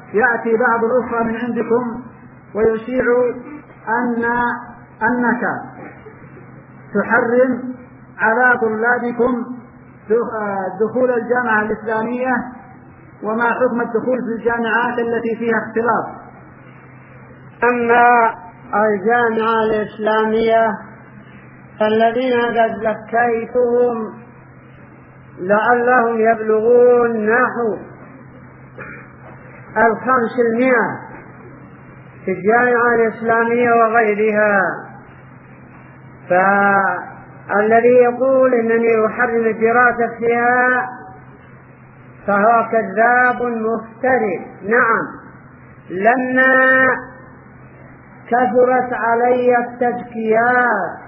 يأتي بعض الأخرى من عندكم ويشيع أنك تحرم على طلابكم دخول الجامعة الإسلامية، وما حكم الدخول في الجامعات التي فيها اختلاط؟ أما الجامعة الإسلامية فالذين قد ذكيتهم لعلهم يبلغون نحو 500 في الجامعة الإسلامية وغيرها، فالذي يقول إنني أحرم الدراسة فيها فهو كذاب مفتري. نعم، لما كثرت علي التزكيات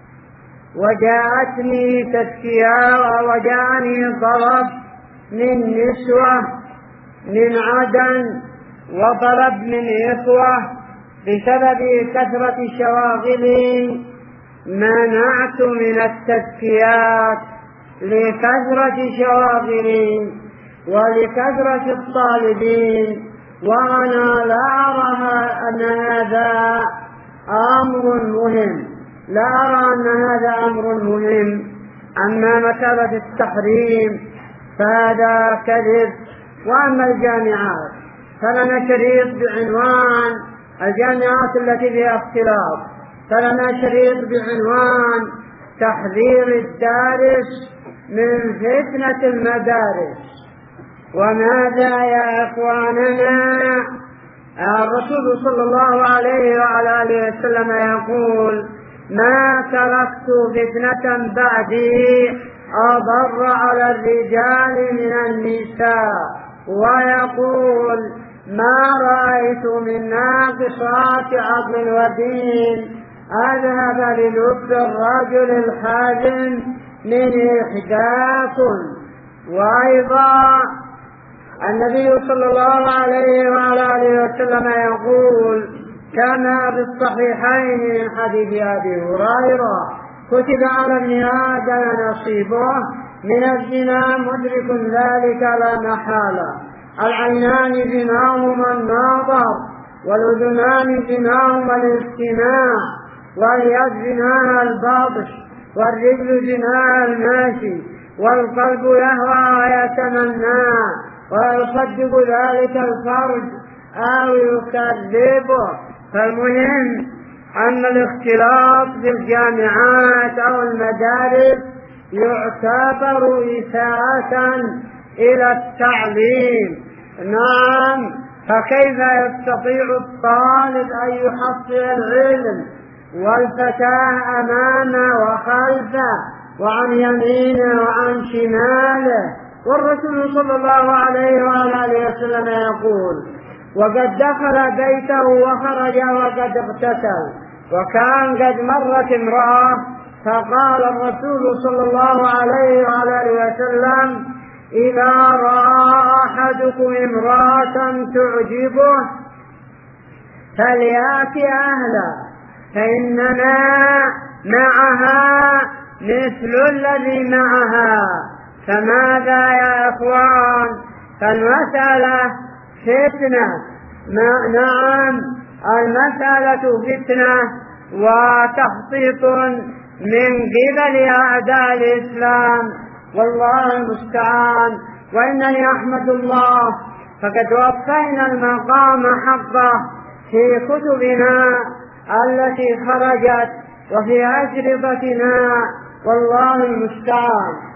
وجاءتني تزكية وجاءني طلب من نسوة من عدن وطلب من إخوة بسبب كثرة شواغلي منعت من التزكيات لكثرة شواغلي ولكثرة الطالبين، وأنا لا أرى أن هذا أمر مهم، لا أرى أن هذا أمر مهم. أما مسألة التحريم فهذا كذب. وأما الجامعات فلنا شريط بعنوان الجامعات التي فيها اختلاط، فلنا شريط بعنوان تحذير الدارس من فتنة المدارس. وماذا يا إخواننا؟ الرسول صلى الله عليه وعلى آله وسلم يقول: ما تركت فتنة بعدي أضر على الرجال من النساء. ويقول: ما رأيت من ناقصات عقل ودين أذهب للب الرجل الحازم من إحداكم. وأيضا النبي صلى الله عليه وعلى آله وسلم يقول كما في الصحيحين من حديث أبي هريرة: كتب على ابن آدم نصيبه من الزنا مدرك ذلك لا محالة. العينان زناهما النظر، والأذنان زناهما الاستماع، واليد زناها البطش، والرجل زناها الماشي، والقلب يهوى ويتمنى، ويصدق ذلك الفرج أو يكذبه. فالمهم أن الاختلاط بالجامعات أو المدارس يعتبر إساءة إلى التعليم. نعم، فكيف يستطيع الطالب أن يحصل العلم والفتاة أمامه وخلفه وعن يمينه وعن شماله؟ والرسول صلى الله عليه وعلى آله وسلم يقول: وقد دخل بيته وخرج وقد اغتسل. وكان قد مرت امرأة فقال الرسول صلى الله عليه وعلى آله وسلم: إذا رأى أحدكم امرأة تعجبه فليأتي أهله فإننا معها مثل الذي معها. فماذا يا إخوان؟ فالمسألة فتنة. نعم، المسألة فتنة وتخطيط من قبل أعداء الإسلام، والله المستعان. وإنني أحمد الله فقد وفينا المقام حقه في كتبنا التي خرجت وفي أشرطتنا، والله المستعان.